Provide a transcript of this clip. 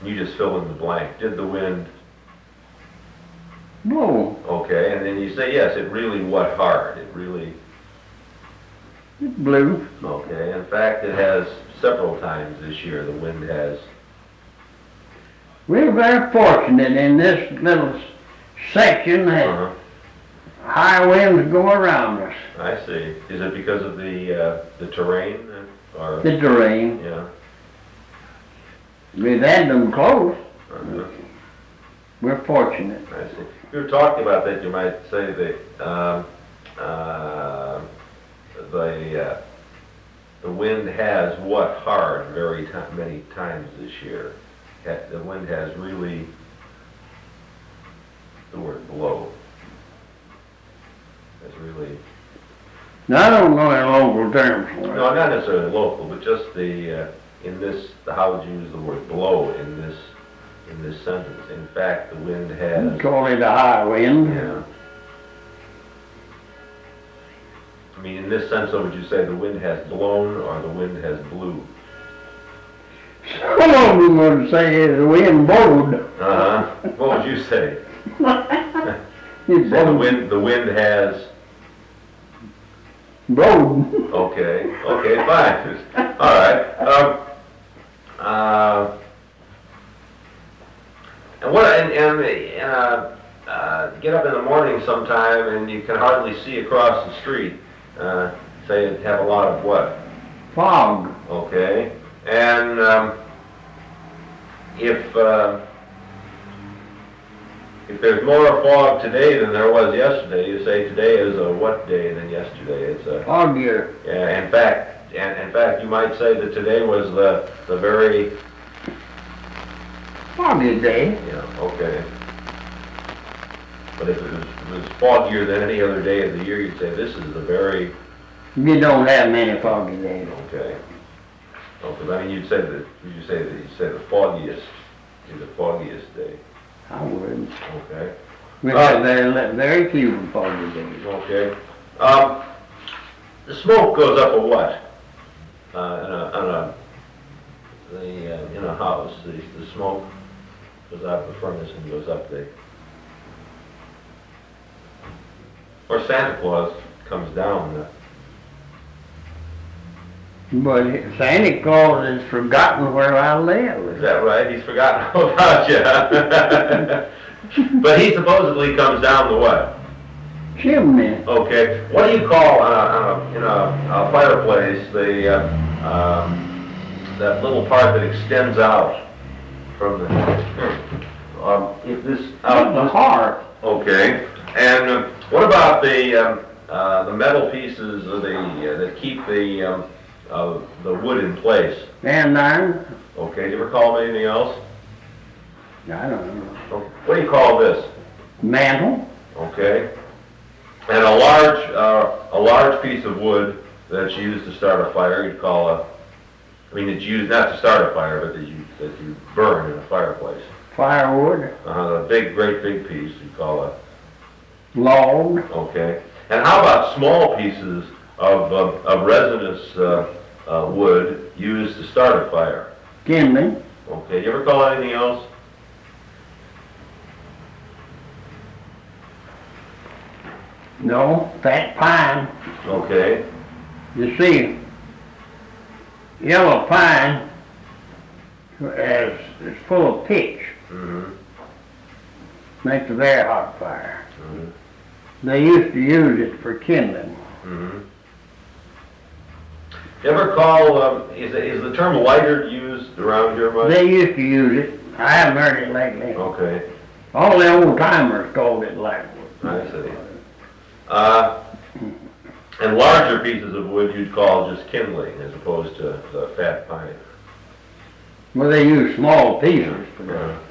You just fill in the blank. Did the wind? Blow. Okay, and then you say, yes, it really what hard? It really... It blew. Okay, in fact, it has several times this year, the wind has... We're very fortunate in this little section that high winds go around us. I see. Is it because of the terrain? Or? The terrain. Yeah. We've had them close. We're fortunate. I see. If you were talking about that, you might say that the wind has what hard many times this year. The wind has really, the word blow, has really... Now, I don't know any local terms for it. No, not necessarily local, but just how would you use the word blow in this sentence? In fact, the wind has... We call it a high wind. Yeah. I mean, in this sense, though, would you say the wind has blown or the wind has blew? Some of them would say the wind blowed. What would you say? It Say the wind has... blowed. Okay, fine. All right. Get up in the morning sometime and you can hardly see across the street. Say it have a lot of what? Fog. Okay. And if there's more fog today than there was yesterday, you say today is a what day than yesterday? It's a foggier. Yeah. In fact, you might say that today was the very foggy day. Yeah. Okay. But if it was foggier than any other day of the year, you'd say this is the very... You don't have many foggy days. Okay. Oh, because I mean, you'd say the foggiest is the foggiest day. I would. Okay. We have very few foggy days. Okay. The smoke goes up a what? In a house, the smoke goes out the furnace and goes up the... Or Santa Claus comes down. But Santa Claus has forgotten where I live. Is that right? He's forgotten all about you. But he supposedly comes down the what? Chimney. Okay. What do you call in a fireplace that little part that extends out from the if this out the hearth. Okay. And what about the metal pieces that keep the wood in place? Andirons. Okay. Do you ever call them anything else? I don't know. What do you call this? Mantle. Okay. And a large piece of wood that's used to start a fire, you'd call it's used not to start a fire, but that you burn in a fireplace. Firewood. A great big piece you call a log. Okay. And how about small pieces of resinous wood used to start a fire? Kindling. Okay. Do you ever call anything else? No, fat pine. Okay. You see, yellow pine is full of pitch. Mm-hmm. Makes a very hot fire. Mm-hmm. They used to use it for kindling. Mm-hmm. You ever call, is the term lighter used around here much? They used to use it. I haven't heard it lately. Okay. All the old timers called it lightwood. I see. And larger pieces of wood you'd call just kindling as opposed to the fat pine. Well, they use small pieces for that.